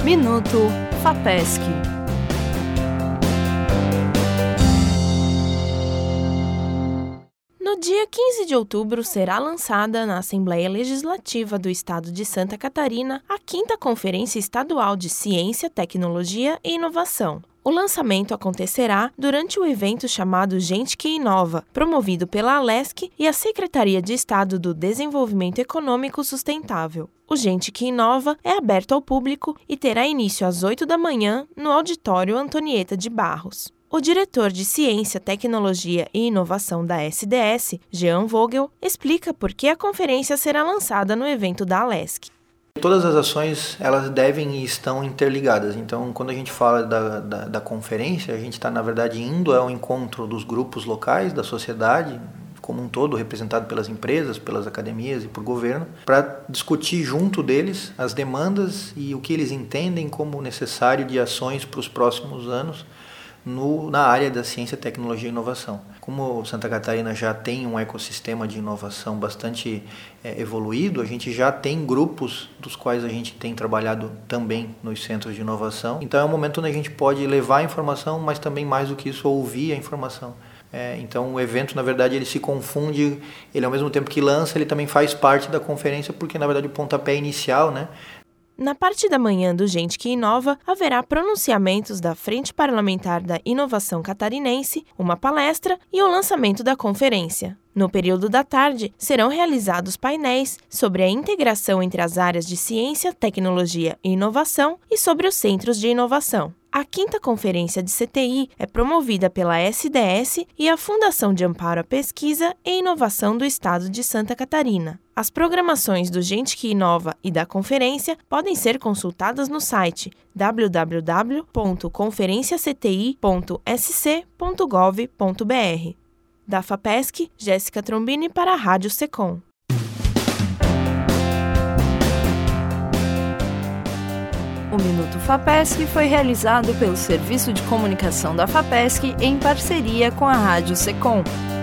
Minuto FAPESC. No dia 15 de outubro será lançada na Assembleia Legislativa do Estado de Santa Catarina a 5ª Conferência Estadual de Ciência, Tecnologia e Inovação. O lançamento acontecerá durante o evento chamado Gente que Inova, promovido pela Alesc e a Secretaria de Estado do Desenvolvimento Econômico Sustentável. O Gente que Inova é aberto ao público e terá início às 8 da manhã no Auditório Antonieta de Barros. O diretor de Ciência, Tecnologia e Inovação da SDS, Jean Vogel, explica por que a conferência será lançada no evento da Alesc. Todas as ações elas devem e estão interligadas, então quando a gente fala da conferência, a gente está na verdade indo ao encontro dos grupos locais, da sociedade como um todo, representado pelas empresas, pelas academias e por governo, para discutir junto deles as demandas e o que eles entendem como necessário de ações para os próximos anos na área da ciência, tecnologia e inovação. Como Santa Catarina já tem um ecossistema de inovação bastante evoluído, a gente já tem grupos dos quais a gente tem trabalhado também nos centros de inovação. Então é um momento onde a gente pode levar a informação, mas também mais do que isso, ouvir a informação. Então o evento, na verdade, ele se confunde, ele ao mesmo tempo que lança, ele também faz parte da conferência, porque na verdade o pontapé inicial, Na parte da manhã do Gente que Inova, haverá pronunciamentos da Frente Parlamentar da Inovação Catarinense, uma palestra e o lançamento da conferência. No período da tarde, serão realizados painéis sobre a integração entre as áreas de ciência, tecnologia e inovação e sobre os centros de inovação. A 5ª Conferência de CTI é promovida pela SDS e a Fundação de Amparo à Pesquisa e Inovação do Estado de Santa Catarina. As programações do Gente que Inova e da conferência podem ser consultadas no site www.conferenciacti.sc.gov.br. Da FAPESC, Jéssica Trombini para a Rádio Secom. O Minuto FAPESC foi realizado pelo Serviço de Comunicação da FAPESC em parceria com a Rádio Secom.